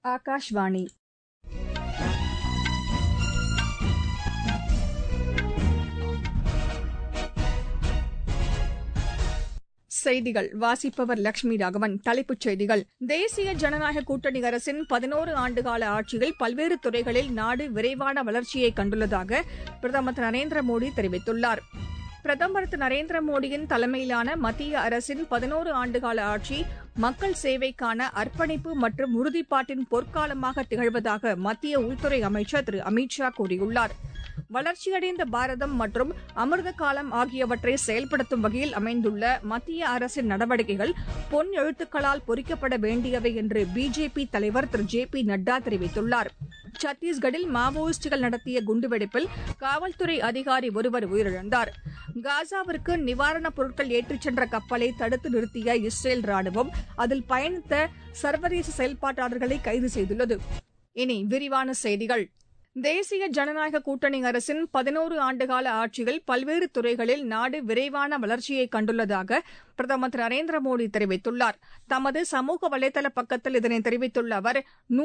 ஆகாஷ்வாணி. செய்திகள் வாசிப்பவர் லட்சுமி ராகவன். தலைப்புச் செய்திகள்: தேசிய ஜனநாயக கூட்டணி அரசின் 11 ஆண்டுகால ஆட்சியில் பல்வேறு துறைகளில் நாடு விரைவான வளர்ச்சியை கண்டுள்ளதாக பிரதமர் திரு நரேந்திர மோடி தெரிவித்துள்ளார். பிரதமர் திரு நரேந்திர மோடியின் தலைமையிலான மத்திய அரசின் 11 ஆண்டுகால ஆட்சி மக்கள் சேவைக்கான அர்ப்பணிப்பு மற்றும் உறுதிப்பாட்டின் பொற்காலமாக திகழ்வதாக மத்திய உள்துறை அமைச்சர் திரு அமித் ஷா கூறியுள்ளார். வளர்ச்சியடைந்த பாரதம் மற்றும் அமிர்த காலம் ஆகியவற்றை செயல்படுத்தும் வகையில் அமைந்துள்ள மத்திய அரசின் நடவடிக்கைகள் பொன் எழுத்துக்களால் பொறிக்கப்பட வேண்டியவை என்று பிஜேபி தலைவர் திரு ஜே பி நட்டா தெரிவித்துள்ளார். சத்தீஸ்கட்டில் மாவோயிஸ்டுகள் நடத்திய குண்டுவெடிப்பில் காவல்துறை அதிகாரி ஒருவர் உயிரிழந்தார். காசாவிற்கு நிவாரணப் பொருட்கள் ஏற்றிச் சென்ற கப்பலை தடுத்து நிறுத்திய இஸ்ரேல் ராணுவம் அதில் பயணித்த சர்வதேச செயல்பாட்டாளர்களை கைது செய்துள்ளது. இனி விரிவான செய்திகள். தேசிய ஜனநாயக கூட்டணி அரசின் 11 ஆண்டுகால ஆட்சியில் பல்வேறு துறைகளில் நாடு விரைவான வளர்ச்சியை கண்டுள்ளதாக பிரதமர் திரு நரேந்திர மோடி தெரிவித்துள்ளார். தமது சமூக வலைதள பக்கத்தில் இதனை தெரிவித்துள்ள அவர்,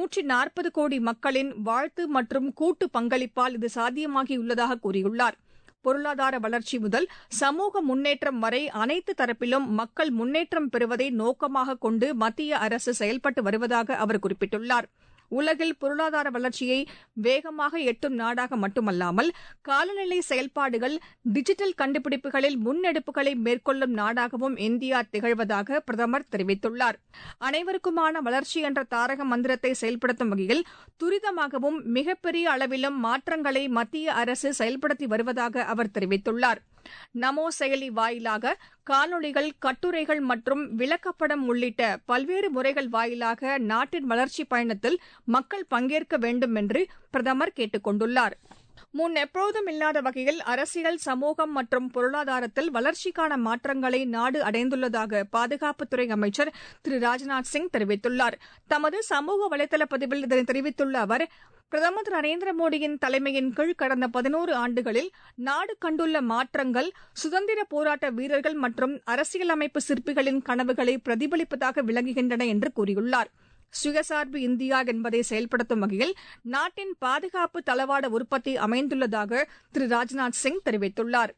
140 கோடி மக்களின் வாழ்த்து மற்றும் கூட்டு பங்களிப்பால் இது சாத்தியமாகியுள்ளதாக கூறியுள்ளார். பொருளாதார வளர்ச்சி முதல் சமூக முன்னேற்றம் வரை அனைத்து தரப்பிலும் மக்கள் முன்னேற்றம் பெறுவதை நோக்கமாக கொண்டு மத்திய அரசு செயல்பட்டு வருவதாக அவர் குறிப்பிட்டுள்ளார். உலகில் பொருளாதார வளர்ச்சியை வேகமாக எட்டும் நாடாக மட்டுமல்லாமல் காலநிலை செயல்பாடுகள், டிஜிட்டல் கண்டுபிடிப்புகளில் முன்னெடுப்புகளை மேற்கொள்ளும் நாடாகவும் இந்தியா திகழ்வதாக பிரதமர் தெரிவித்துள்ளார். அனைவருக்குமான வளர்ச்சி என்ற தாரக மந்திரத்தை செயல்படுத்தும் வகையில் துரிதமாகவும் மிகப்பெரிய அளவிலும் மாற்றங்களை மத்திய அரசு செயல்படுத்தி வருவதாக அவர் தெரிவித்துள்ளார். நமோ செயலி வாயிலாக காணொளிகள், கட்டுரைகள் மற்றும் விளக்கப்படம் உள்ளிட்ட பல்வேறு முறைகள் வாயிலாக நாட்டின் வளர்ச்சிப் பயணத்தில் மக்கள் பங்கேற்க வேண்டும் என்று பிரதமர் கேட்டுக் கொண்டுள்ளார். முன் எப்போதும் இல்லாத வகையில் அரசியல், சமூகம் மற்றும் பொருளாதாரத்தில் வளர்ச்சிக்கான மாற்றங்களை நாடு அடைந்துள்ளதாக பாதுகாப்புத்துறை அமைச்சர் திரு ராஜ்நாத் சிங் தெரிவித்துள்ளார். தமது சமூக வலைதள பதிவில் இதனை தெரிவித்துள்ள அவர், பிரதமர் திரு நரேந்திர மோடியின் தலைமையின் கீழ் கடந்த 11 ஆண்டுகளில் நாடு கண்டுள்ள மாற்றங்கள் சுதந்திர போராட்ட வீரர்கள் மற்றும் அரசியலமைப்பு சிற்பிகளின் கனவுகளை பிரதிபலிப்பதாக விளங்குகின்றன என்று கூறியுள்ளார். சுயசார்பு இந்தியா என்பதை செயல்படுத்தும் வகையில் நாட்டின் பாதுகாப்பு தளவாட உற்பத்தி அமைந்துள்ளதாக திரு ராஜ்நாத் சிங் தெரிவித்துள்ளார்.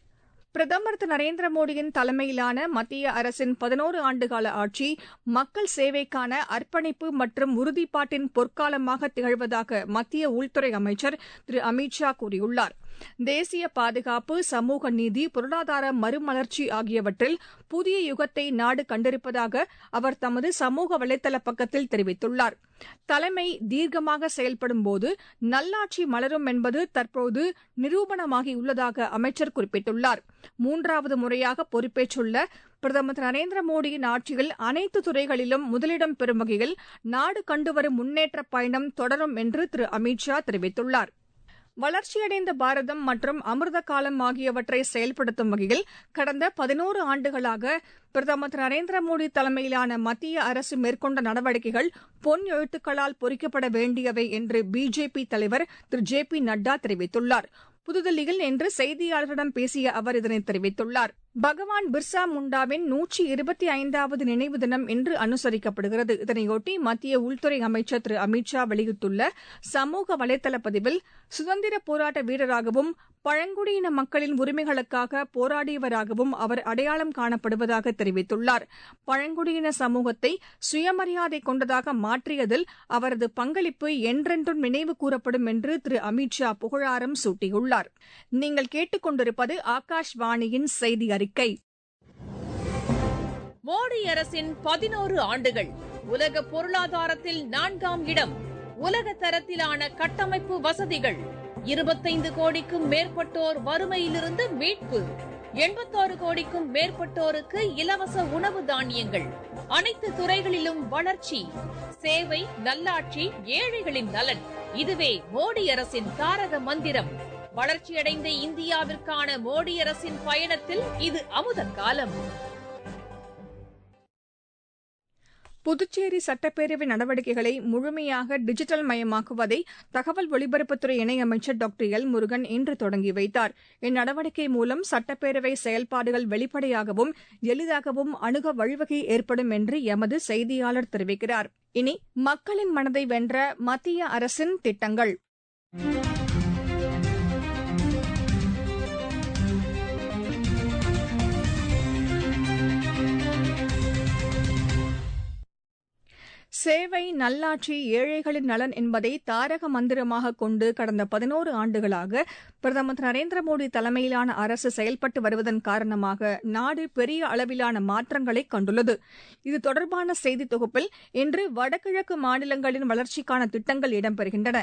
பிரதமர் திரு நரேந்திர மோடியின் தலைமையிலான மத்திய அரசின் 11 ஆண்டுகால ஆட்சி மக்கள் சேவைக்கான அர்ப்பணிப்பு மற்றும் உறுதிப்பாட்டின் பொற்காலமாக திகழ்வதாக மத்திய உள்துறை அமைச்சர் திரு அமித் ஷா கூறியுள்ளார். தேசிய பாதுகாப்பு, சமூக நீதி, பொருளாதார மறுமலர்ச்சி ஆகியவற்றில் புதிய யுகத்தை நாடு கண்டிருப்பதாக அவர் தமது சமூக வலைதள பக்கத்தில் தெரிவித்துள்ளார். தலைமை தீர்க்கமாக செயல்படும்போது நல்லாட்சி மலரும் என்பது தற்போது நிரூபணமாகியுள்ளதாக அமைச்சர் குறிப்பிட்டுள்ளார். 3வது முறையாக பொறுப்பேற்றுள்ள பிரதமர் திரு நரேந்திர மோடியின் ஆட்சியில் அனைத்து துறைகளிலும் முதலிடம் பெறும் வகையில் நாடு கண்டுவரும் முன்னேற்றப் பயணம் தொடரும் என்று திரு அமித் ஷா தெரிவித்துள்ளார். வளர்ச்சியடைந்த பாரதம் மற்றும் அமிர்த காலம் ஆகியவற்றை செயல்படுத்தும் வகையில் கடந்த 11 ஆண்டுகளாக பிரதமர் திரு நரேந்திர மோடி தலைமையிலான மத்திய அரசு மேற்கொண்ட நடவடிக்கைகள் பொன் எழுத்துக்களால் பொறிக்கப்பட வேண்டியவை என்று பிஜேபி தலைவர் திரு ஜே பி நட்டா தெரிவித்துள்ளார். புதுதில்லியில் இன்று செய்தியாளர்களிடம் பேசிய அவர் இதனை தெரிவித்துள்ளார். பகவான் பிர்சா முண்டாவின் 125வது நினைவு தினம் இன்று அனுசரிக்கப்படுகிறது. இதனையொட்டி மத்திய உள்துறை அமைச்சர் திரு அமித் ஷா வெளியிட்டுள்ள சமூக வலைதள பதிவில், சுதந்திர போராட்ட வீரராகவும் பழங்குடியின மக்களின் உரிமைகளுக்காக போராடியவராகவும் அவர் அடையாளம் காணப்படுவதாக தெரிவித்துள்ளார். பழங்குடியின சமூகத்தை சுயமரியாதை கொண்டதாக மாற்றியதில் அவரது பங்களிப்பு என்றென்றும் நினைவு கூறப்படும் என்று திரு அமித் ஷா புகழாரம் சூட்டியுள்ளார். நீங்கள் கேட்டுக் கொண்டிருப்பது ஆகாஷ்வாணியின் செய்தி அறிக்கை. மோடி அரசின் 11 ஆண்டுகள் உலக பொருளாதாரத்தில் 4ஆம் இடம், உலக தரத்திலான கட்டமைப்பு வசதிகள், 25 கோடிக்கும் மேற்பட்டோர் வறுமையிலிருந்து மீட்பு, 86 கோடிக்கும் மேற்பட்டோருக்கு இலவச உணவு தானியங்கள், அனைத்து துறைகளிலும் வளர்ச்சி, சேவை, நல்லாட்சி, ஏழைகளின் நலன். இதுவே மோடி அரசின் தாரக மந்திரம். வளர்ச்சியடைந்த இந்தியாவிற்கான மோடி அரசின் பயணத்தில் இது அமுத காலம். புதுச்சேரி சட்டப்பேரவை நடவடிக்கைகளை முழுமையாக டிஜிட்டல் மயமாக்குவதை தகவல் ஒலிபரப்புத்துறை இணையமைச்சர் டாக்டர் எல் முருகன் இன்று தொடங்கி வைத்தார். இந்நடவடிக்கை மூலம் சட்டப்பேரவை செயல்பாடுகள் வெளிப்படையாகவும் எளிதாகவும் அணுக வழிவகை ஏற்படும் என்று எமது செய்தியாளர் தெரிவிக்கிறார். இனி மக்களின் மனதை வென்ற மத்திய அரசின் திட்டங்கள். சேவை, நல்லாட்சி, ஏழைகளின் நலன் என்பதை தாரக மந்திரமாக கொண்டு கடந்த 11 ஆண்டுகளாக பிரதமர் திரு நரேந்திர மோடி தலைமையிலான அரசு செயல்பட்டு வருவதன் காரணமாக நாடு பெரிய அளவிலான மாற்றங்களை கண்டுள்ளது. இது தொடர்பான செய்தி தொகுப்பில் இன்று வடகிழக்கு மாநிலங்களின் வளர்ச்சிக்கான திட்டங்கள் இடம்பெறுகின்றன.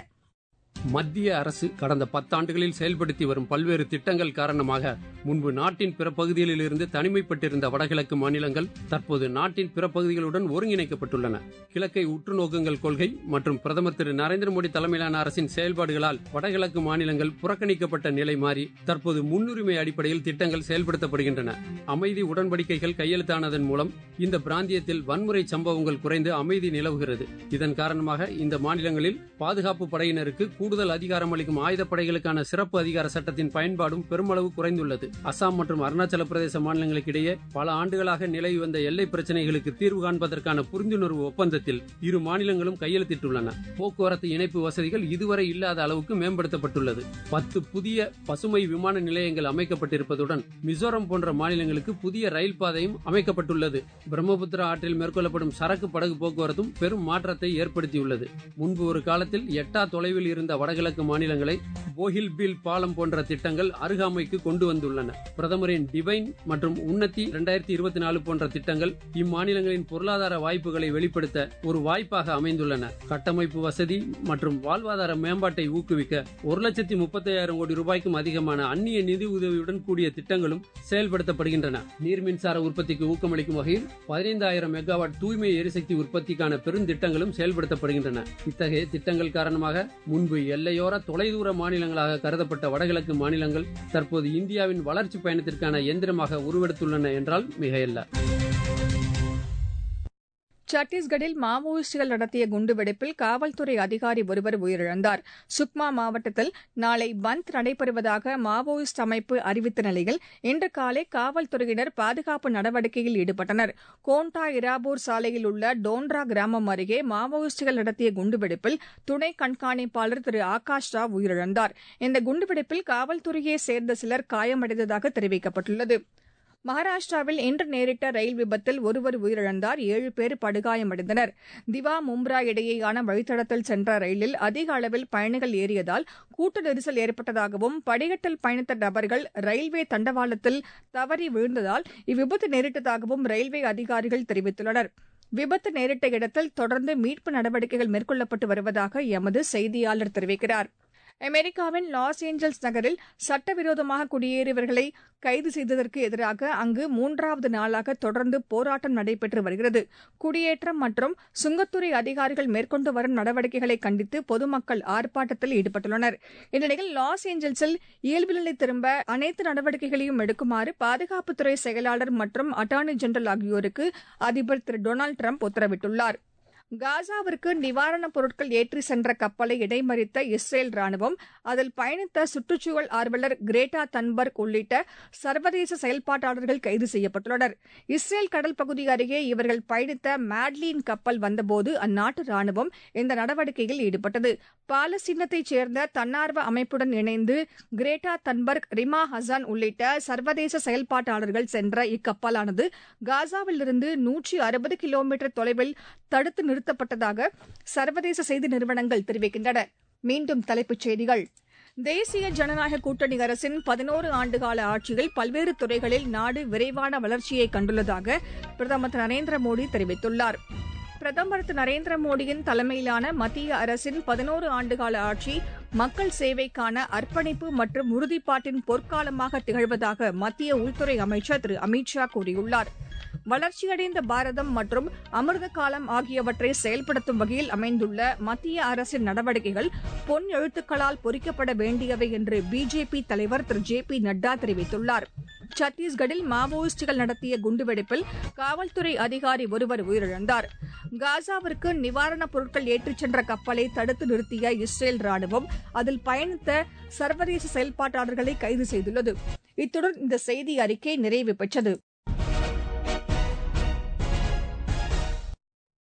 மத்திய அரசு கடந்த 10 ஆண்டுகளில் செயல்படுத்தி வரும் பல்வேறு திட்டங்கள் காரணமாக முன்பு நாட்டின் பிற பகுதிகளில் இருந்து தனிமைப்பட்டிருந்த வடகிழக்கு மாநிலங்கள் தற்போது நாட்டின் பிற பகுதிகளுடன் ஒருங்கிணைக்கப்பட்டுள்ளன. கிழக்கை உற்று நோக்குங்கள் கொள்கை மற்றும் பிரதமர் திரு நரேந்திர மோடி தலைமையிலான அரசின் செயல்பாடுகளால் வடகிழக்கு மாநிலங்கள் புறக்கணிக்கப்பட்ட நிலை மாறி தற்போது முன்னுரிமை அடிப்படையில் திட்டங்கள் செயல்படுத்தப்படுகின்றன. அமைதி உடன்படிக்கைகள் கையெழுத்தானதன் மூலம் இந்த பிராந்தியத்தில் வன்முறை சம்பவங்கள் குறைந்து அமைதி நிலவுகிறது. இதன் காரணமாக இந்த மாநிலங்களில் பாதுகாப்பு படையினருக்கு கூடுதல் அதிகாரம் அளிக்கும் ஆயுதப்படைகளுக்கான சிறப்பு அதிகார சட்டத்தின் பயன்பாடும் பெருமளவு குறைந்துள்ளது. அசாம் மற்றும் அருணாச்சல பிரதேச மாநிலங்களுக்கு இடையே பல ஆண்டுகளாக நிலவி வந்த எல்லை பிரச்சினைகளுக்கு தீர்வு காண்பதற்கான புரிந்துணர்வு ஒப்பந்தத்தில் இரு மாநிலங்களும் கையெழுத்திட்டுள்ளன. போக்குவரத்து இணைப்பு வசதிகள் இதுவரை இல்லாத அளவுக்கு மேம்படுத்தப்பட்டுள்ளது. 10 புதிய பசுமை விமான நிலையங்கள் அமைக்கப்பட்டிருப்பதுடன் மிசோரம் போன்ற மாநிலங்களுக்கு புதிய ரயில் பாதையும் அமைக்கப்பட்டுள்ளது. பிரம்மபுத்திரா ஆற்றில் மேற்கொள்ளப்படும் சரக்கு படகு போக்குவரத்தும் பெரும் மாற்றத்தை ஏற்படுத்தியுள்ளது. முன்பு ஒரு காலத்தில் எட்டா தொலைவில் இருந்த வடகிழக்கு மாநிலங்களை போஹில் பீல் பாலம் போன்ற திட்டங்கள் அருகாமைக்கு கொண்டு வந்துள்ளன. பிரதமரின் டிவைன் மற்றும் உன்னதி 2024 போன்ற திட்டங்கள் இம்மாநிலங்களின் பொருளாதார வாய்ப்புகளை வெளிப்படுத்த ஒரு வாய்ப்பாக அமைந்துள்ளன. கட்டமைப்பு வசதி மற்றும் வாழ்வாதார மேம்பாட்டை ஊக்குவிக்க 1,35,000 கோடி ரூபாய்க்கும் அதிகமான அந்நிய நிதி உதவியுடன் கூடிய திட்டங்களும் செயல்படுத்தப்படுகின்றன. நீர் மின்சார உற்பத்திக்கு ஊக்கமளிக்கும் வகையில் 15,000 மெகாவாட் தூய்மை எரிசக்தி உற்பத்திக்கான பெருந்திட்டங்களும் செயல்படுத்தப்படுகின்றன. இத்தகைய திட்டங்கள் காரணமாக முன்பு எல்லையோர தொலைதூர மாநிலங்களாக கருதப்பட்ட வடகிழக்கு மாநிலங்கள் தற்போது இந்தியாவின் வளர்ச்சி பயணத்திற்கான எந்திரமாக உருவெடுத்துள்ளன என்றால் மிகையல்ல. சத்தீஸ்கரில் மாவோயிஸ்டுகள் நடத்திய குண்டுவெடிப்பில் காவல்துறை அதிகாரி ஒருவர் உயிரிழந்தார். சுக்மா மாவட்டத்தில் நாளை பந்த் நடைபெறுவதாக மாவோயிஸ்ட் அமைப்பு அறிவித்த நிலையில் இன்று காலை காவல்துறையினர் பாதுகாப்பு நடவடிக்கையில் ஈடுபட்டனர். கோண்டா இராபூர் சாலையில் உள்ள டோன்ரா கிராமம் அருகே மாவோயிஸ்டுகள் நடத்திய குண்டுவெடிப்பில் துணை கண்காணிப்பாளர் திரு ஆகாஷ் ராவ் உயிரிழந்தார். இந்த குண்டுவெடிப்பில் காவல்துறையை சேர்ந்த சிலர் காயமடைந்ததாக தெரிவிக்கப்பட்டுள்ளது. மகாராஷ்டிராவில் இன்று நேரிட்ட ரயில் விபத்தில் ஒருவர் உயிரிழந்தார். 7 பேர் படுகாயமடைந்தனர். திவா மும்ப்ரா இடையேயான வழித்தடத்தில் சென்ற ரயிலில் அதிக அளவில் பயணிகள் ஏறியதால் கூட்ட நெரிசல் ஏற்பட்டதாகவும் படிக்கட்டில் பயணித்த நபர்கள் ரயில்வே தண்டவாளத்தில் தவறி விழுந்ததால் இவ்விபத்து நேரிட்டதாகவும் ரயில்வே அதிகாரிகள் தெரிவித்துள்ளனர். விபத்து நேரிட்ட இடத்தில் தொடர்ந்து மீட்பு நடவடிக்கைகள் மேற்கொள்ளப்பட்டு வருவதாக எமது செய்தியாளர் தெரிவிக்கிறார். அமெரிக்காவின் லாஸ் ஏஞ்சல்ஸ் நகரில் சட்டவிரோதமாக குடியேறியவர்களை கைது செய்ததற்கு எதிராக அங்கு 3வது நாளாக தொடர்ந்து போராட்டம் நடைபெற்று வருகிறது. குடியேற்றம் மற்றும் சுங்கத்துறை அதிகாரிகள் மேற்கொண்டு வரும் நடவடிக்கைகளை கண்டித்து பொதுமக்கள் ஆர்ப்பாட்டத்தில் ஈடுபட்டுள்ளனர். இந்நிலையில் லாஸ் ஏஞ்சல்ஸில் இயல்பு நிலை திரும்ப அனைத்து நடவடிக்கைகளையும் எடுக்குமாறு பாதுகாப்புத்துறை செயலாளர் மற்றும் அட்டார்னி ஜெனரல் ஆகியோருக்கு அதிபர் திரு டொனால்டு டிரம்ப் உத்தரவிட்டுள்ளார். காசாவிற்கு நிவாரணப் பொருட்கள் ஏற்றி சென்ற கப்பலை இடைமறித்த இஸ்ரேல் ராணுவம் அதில் பயணித்த சுற்றுச்சூழல் ஆர்வலர் கிரேட்டா தன்பர்க் உள்ளிட்ட சர்வதேச செயல்பாட்டாளர்கள் கைது செய்யப்பட்டுள்ளனர். இஸ்ரேல் கடல் பகுதி அருகே இவர்கள் பயணித்த மேட்லீன் கப்பல் வந்தபோது அந்நாட்டு ராணுவம் இந்த நடவடிக்கையில் ஈடுபட்டது. பாலஸ்தீனத்தைச் சேர்ந்த தன்னார்வ அமைப்புடன் இணைந்து கிரேட்டா தன்பர்க், ரிமா ஹசான் உள்ளிட்ட சர்வதேச செயல்பாட்டாளர்கள் சென்ற இக்கப்பலானது காசாவிலிருந்து 160 கிலோமீட்டர் தொலைவில் தடுத்து நிறுத்தப்பட்டதாக சர்வதேச செய்தி நிறுவனங்கள் தெரிவிக்கின்றன. மீண்டும் தலைப்புச் செய்திகள். தேசிய ஜனநாயக கூட்டணி அரசின் 11 ஆண்டுகால ஆட்சியில் பல்வேறு துறைகளில் நாடு விரைவான வளர்ச்சியை கண்டுள்ளதாக பிரதமர் திரு நரேந்திர மோடி தெரிவித்துள்ளார். பிரதமர் திரு நரேந்திர மோடியின் தலைமையிலான மத்திய அரசின் 11 ஆண்டுகால ஆட்சி மக்கள் சேவைக்கான அர்ப்பணிப்பு மற்றும் உறுதிப்பாட்டின் பொற்காலமாக திகழ்வதாக மத்திய உள்துறை அமைச்சர் திரு அமித் ஷா கூறியுள்ளார். வளர்ச்சியடைந்த பாரதம் மற்றும் அமிர்த காலம் ஆகியவற்றை செயல்படுத்தும் வகையில் அமைந்துள்ள மத்திய அரசின் நடவடிக்கைகள் பொன் எழுத்துக்களால் பொறிக்கப்பட வேண்டியவை என்று பிஜேபி தலைவர் திரு ஜே பி நட்டா தெரிவித்துள்ளார். சத்தீஸ்கட்டில் மாவோயிஸ்டுகள் நடத்திய குண்டுவெடிப்பில் காவல்துறை அதிகாரி ஒருவர் உயிரிழந்தார். காசாவிற்கு நிவாரணப் பொருட்கள் ஏற்றிச் சென்ற கப்பலை தடுத்து நிறுத்திய இஸ்ரேல் ராணுவம் அதில் பயணித்த சர்வதேச செயல்பாட்டாளர்களை கைது செய்துள்ளது. இத்துடன் இந்த செய்தி அறிக்கை நிறைவு பெற்றது.